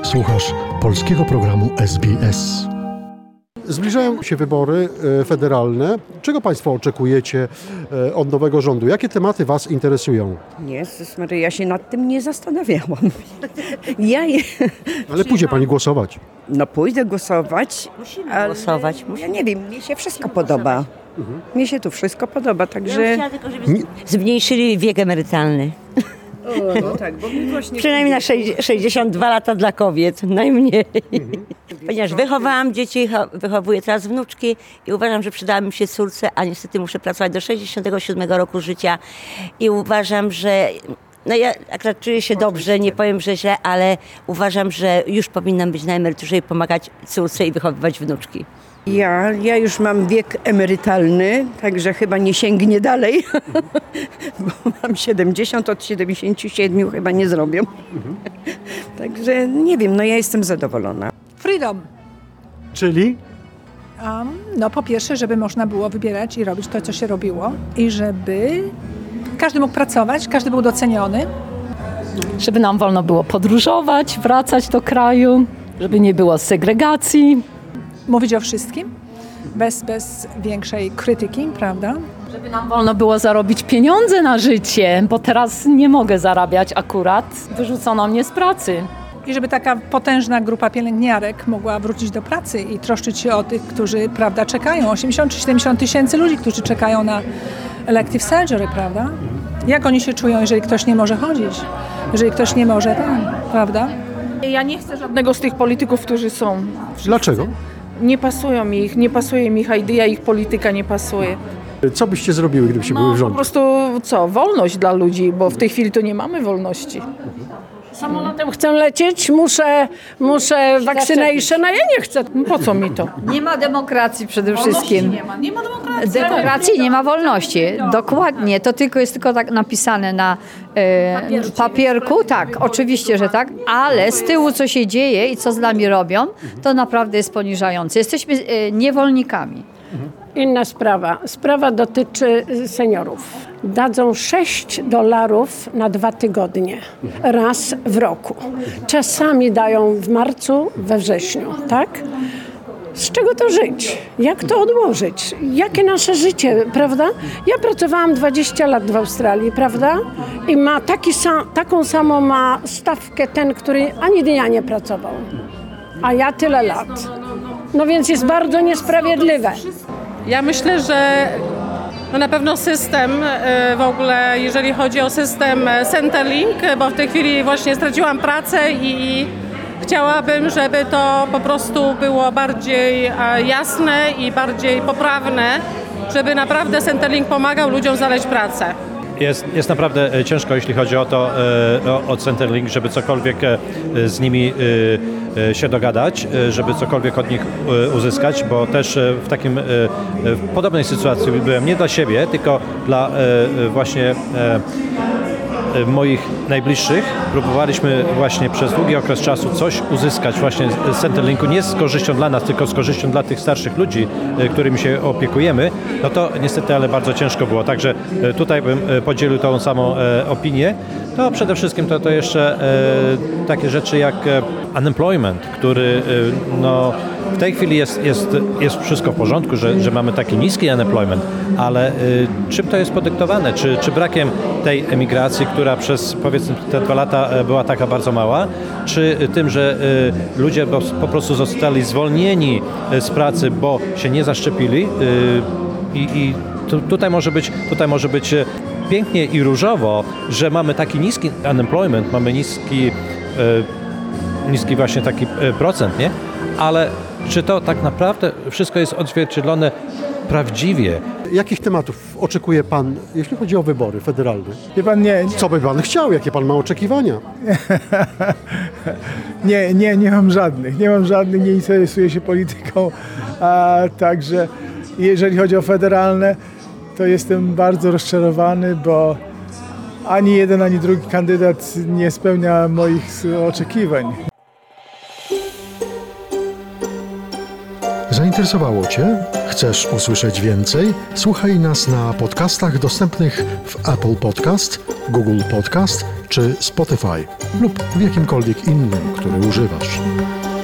Słuchasz polskiego programu SBS. Zbliżają się wybory federalne. Czego Państwo oczekujecie od nowego rządu? Jakie tematy Was interesują? Jezus Maria, ja się nad tym nie zastanawiałam. Ale pójdzie Pani głosować. No pójdę głosować. Musimy głosować. Ja nie wiem, mnie się wszystko podoba. Mnie się tu wszystko podoba, także... Tylko, żeby zmniejszyli wiek emerytalny. No tak, bo mi właśnie... Przynajmniej na 62 lata dla kobiet, najmniej. Ponieważ wychowałam dzieci, wychowuję teraz wnuczki i uważam, że przydała mi się córce, a niestety muszę pracować do 67 roku życia i uważam, że ja akurat czuję się dobrze, nie powiem, że źle, ale uważam, że już powinnam być na emeryturze i pomagać córce i wychowywać wnuczki. Ja już mam wiek emerytalny, także chyba nie sięgnie dalej, bo mam 70, od 77 chyba nie zrobię. Także nie wiem, ja jestem zadowolona. Freedom. Czyli? No po pierwsze, żeby można było wybierać i robić to, co się robiło i żeby każdy mógł pracować, każdy był doceniony. Żeby nam wolno było podróżować, wracać do kraju, żeby nie było segregacji. Mówić o wszystkim, bez większej krytyki, prawda? Żeby nam wolno było zarobić pieniądze na życie, bo teraz nie mogę zarabiać akurat. Wyrzucono mnie z pracy. I żeby taka potężna grupa pielęgniarek mogła wrócić do pracy i troszczyć się o tych, którzy, prawda, czekają. 80 czy 70 tysięcy ludzi, którzy czekają na elective surgery, prawda? Jak oni się czują, jeżeli ktoś nie może chodzić? Jeżeli ktoś nie może, prawda? Ja nie chcę żadnego z tych polityków, którzy są. Dlaczego? Nie pasują mi ich, nie pasuje mi ich idea, ich polityka nie pasuje. Co byście zrobiły, gdybyście były w Po rządzie? prostu wolność dla ludzi, bo w tej chwili to nie mamy wolności. Samolotem chcę lecieć, muszę vaccination, a ja nie chcę. Po co mi to? Nie ma demokracji przede wszystkim. Nie ma demokracji. Demokracji nie ma wolności. Dokładnie. To jest tylko tak napisane na papierku. Tak, oczywiście, że tak. Ale z tyłu co się dzieje i co z nami robią, to naprawdę jest poniżające. Jesteśmy niewolnikami. Inna sprawa. Sprawa dotyczy seniorów. Dadzą $6 na 2 tygodnie. Raz w roku. Czasami dają w marcu, we wrześniu, tak? Z czego to żyć? Jak to odłożyć? Jakie nasze życie, prawda? Ja pracowałam 20 lat w Australii, prawda? I ma taką samą ma stawkę ten, który ani dnia nie pracował. A ja tyle lat. No więc jest bardzo niesprawiedliwe. Ja myślę, że na pewno system w ogóle, jeżeli chodzi o system Centrelink, bo w tej chwili właśnie straciłam pracę i chciałabym, żeby to po prostu było bardziej jasne i bardziej poprawne, żeby naprawdę Centrelink pomagał ludziom znaleźć pracę. Jest naprawdę ciężko, jeśli chodzi o to, o Centrelink, żeby cokolwiek z nimi się dogadać, żeby cokolwiek od nich uzyskać, bo też w podobnej sytuacji byłem nie dla siebie, tylko dla właśnie moich najbliższych. Próbowaliśmy właśnie przez długi okres czasu coś uzyskać właśnie z Centrelinku, nie z korzyścią dla nas, tylko z korzyścią dla tych starszych ludzi, którymi się opiekujemy. No to niestety, ale bardzo ciężko było. Także tutaj bym podzielił tą samą opinię. No przede wszystkim to jeszcze takie rzeczy jak unemployment, który w tej chwili jest wszystko w porządku, że mamy taki niski unemployment, ale czym to jest podyktowane? Czy brakiem tej emigracji, która przez powiedzmy te 2 lata była taka bardzo mała, czy tym, że ludzie po prostu zostali zwolnieni z pracy, bo się nie zaszczepili i tutaj może być pięknie i różowo, że mamy taki niski unemployment, mamy niski właśnie taki procent, nie? Ale czy to tak naprawdę wszystko jest odzwierciedlone prawdziwie? Jakich tematów oczekuje Pan, jeśli chodzi o wybory federalne? Wie pan, nie. Co by Pan chciał? Jakie Pan ma oczekiwania? Nie mam żadnych. Nie interesuję się polityką. Także jeżeli chodzi o federalne, to jestem bardzo rozczarowany, bo ani jeden, ani drugi kandydat nie spełnia moich oczekiwań. Zainteresowało Cię? Chcesz usłyszeć więcej? Słuchaj nas na podcastach dostępnych w Apple Podcast, Google Podcast czy Spotify lub w jakimkolwiek innym, który używasz.